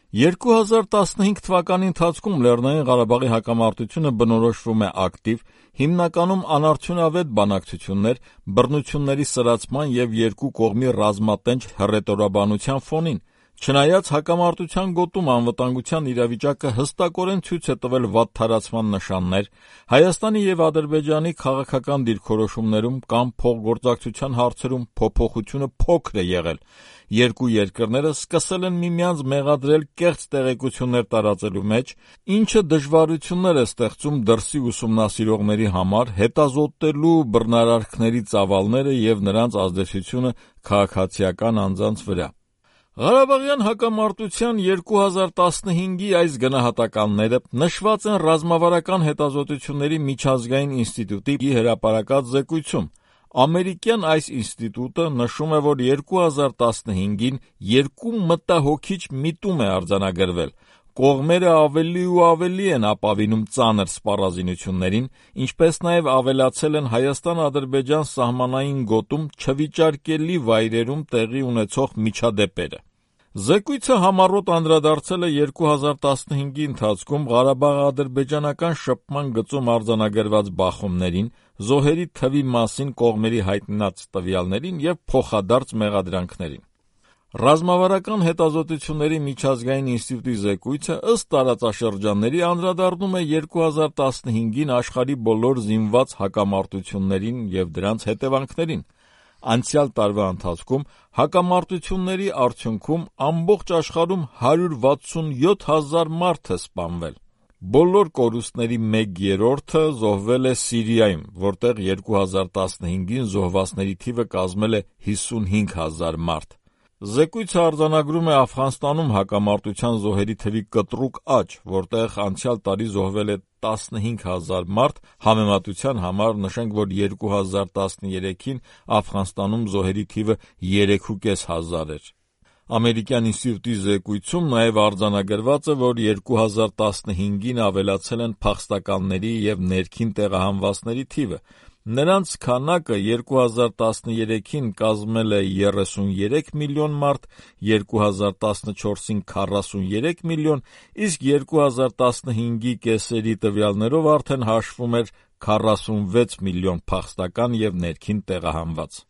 2015 թվականի ընթացքում Լեռնային Ղարաբաղի հակամարտությունը բնորոշվում է ակտիվ, հիմնականում անարդյունավետ բանակցություններ, բռնությունների սրացման և երկու կողմի ռազմատենչ հռետորաբանության ֆոնին։ Չնայած հակամարտության գոտում անվտանգության իրավիճակը հստակորեն ցույց է տվել վատթարացման նշաններ, Հայաստանի և Ադրբեջանի քաղաքական դիրքորոշումներում կամ փոխգործակցության հարցերում փոփոխությունը փոքր է եղել։ Երկու երկրները սկսել են միմյանց մեղադրել կեղծ տեղեկություններ տարածելու մեջ, ինչը դժվարություններ է ստեղծում դրսի ուսումնասիրողների համար հետազոտելու բռնարարքների ծավալները և նրանց ազդեցությունը քաղաքացիական անձանց վրա։ Ղարաբաղյան հակամարտության 2015-ի այս գնահատականները նշված են Ռազմավարական հետազոտությունների միջազգային ինստիտուտի հրապարակած զեկույցում։ Ամերիկյան այս ինստիտուտը նշում է, որ 2015-ին երկու մտահոգիչ միտում է արձանագրվել։ Կողմերը ավելի ու ավելի են ապավինում ծանր սպառազինություններին, ինչպես նաև ավելացել են Հայաստան-Ադրբեջան սահմանային գոտում չվիճարկելի վայրերում տեղի ունեցող միջադեպերը։ Զեկույցը համառոտ անդրադարձել է 2015-ի ընթացքում Ղարաբաղ-ադրբեջանական շփման գծում արձանագրված բախումներին, զոհերի թվի մասին կողմերի հայտնած տվյալներին և փոխադարձ մեղադրանքներին։ Ռազմավարական հետազոտությունների միջազգային ինստիտուտի զեկույցը ըստ տարածաշրջանների անդրադառնում է 2015-ին աշխարհի բոլոր զինված հակամարտություններին և դրանց հետևանքներին։ Անցյալ տարվա ընթացքում հակամարտությունների արդյունքում ամբողջ աշխարհում 167 հազար մարդ է սպանվել։ Բոլոր կորուստների 1/3-ը զոհվել է Սիրիայում, որտեղ 2015-ին զոհվածների թիվը կազմել է 55 հազար մարդ։ Զեկույցը արձանագրում է Աֆղանստանում հակամարտության զոհերի թվի կտրուկ աճ, որտեղ անցյալ տարի զոհվել է 15 հազար մարդ, համեմատության համար նշենք, որ 2013-ին Աֆղանստանում զոհերի թիվը 3,5 հազար էր։ Ամերիկյան ինստիտուտի զեկույցում նաև արձանագրված է, որ 2015-ին ավելացել են փախստականների և ներքին տեղահանվածների թիվը։ Նրանց քանակը 2013-ին կազմել է 33 միլիոն մարդ, 2014-ին 43 միլիոն, իսկ 2015-ի կեսերի տվյալներով արդեն հաշվում էր 46 միլիոն փախստական և ներքին տեղահանված։